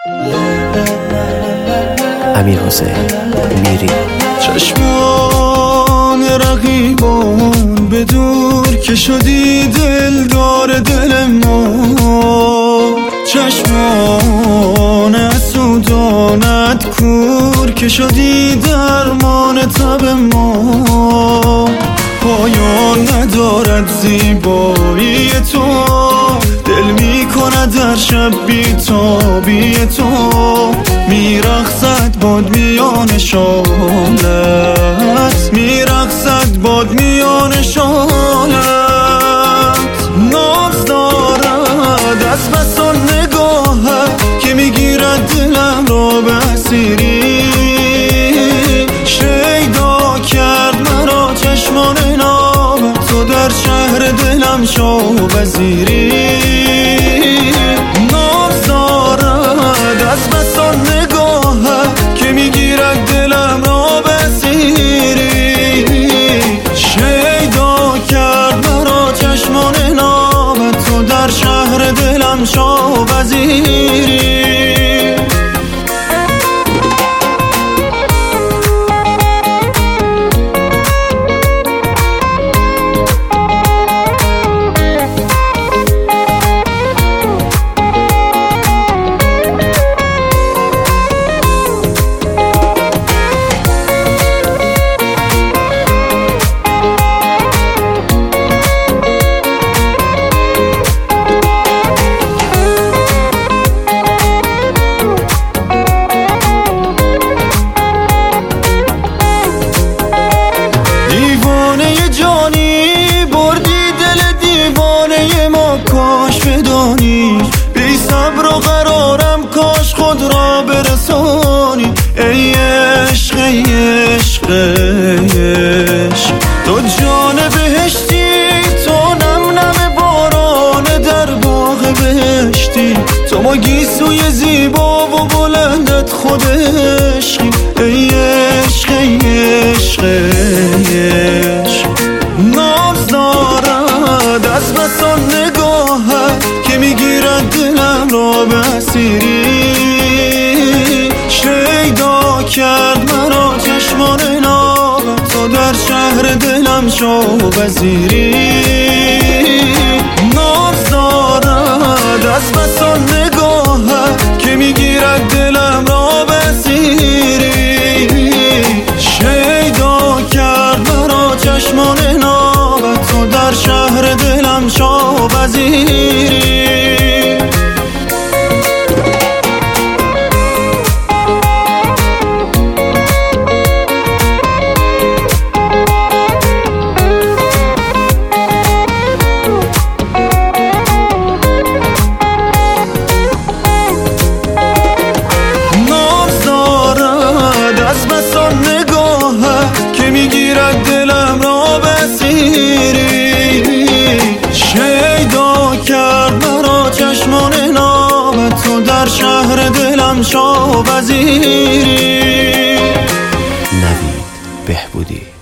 امیرحسین میری. چشمان رقیبان به دور که شدی دلدار دل ما، چشمان حسودانت کور که شدی درمان تب ما. پایان ندارد زیبایی تو، دل می کند در شب بی‌تابی تو. میرقصد باد میان شالت، میرقصد باد میان شالت. ناز دارد از بس آن نگاهت که میگیرد دلم را به اسیری. شیدا کرد مرا چشمان نامت، تو در شهر دلم شو وزیری. ناز دارد از بس آن نگاهت که میگیرد دلم را به اسیری. شیدا کرد مرا چشمان نامت، تو در شهر دلم شو وزیری. بی صبر و قرارم کاش خود را برسانی. ای عشق ای عشق ای عشق، تو جان بهشتی، تو نم نم باران در باغ بهشتی. تو ما گیسوی زیبا و بلندت خود عشقی. ای عشق ای عشق ای عشق. ناز دارد از بس آن نگاهت که میگیرد دلم را به اسیری. شیدا کرد مرا چشمان نامت، تو در شهر دلم شو وزیری. ناز دارد از بس آن نگاهت که میگیرد دلم را به اسیری. شیدا کرد مرا چشمان نامت، تو در شهر دلم شو وزیری. میگیرد دلم را به اسیری. شیدا کرد مرا چشمان نامت، تو در شهر دلم شو وزیری. نوید بهبودی.